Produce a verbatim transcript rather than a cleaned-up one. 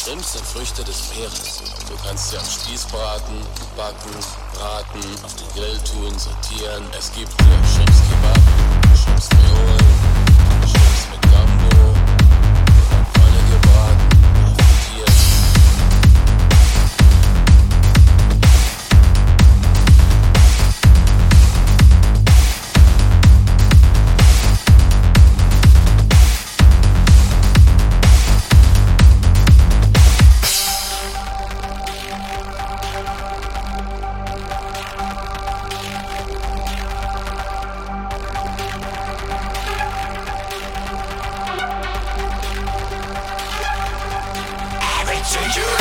Shrimps sind Früchte des Meeres. Du kannst sie am Spieß braten, backen, braten, auf den Grill tun, sortieren. Es gibt hier Shrimps Kebab, Shrimps Kreol, Shrimps mit Gumbo, in der Pfanne gebraten, frittiert. To you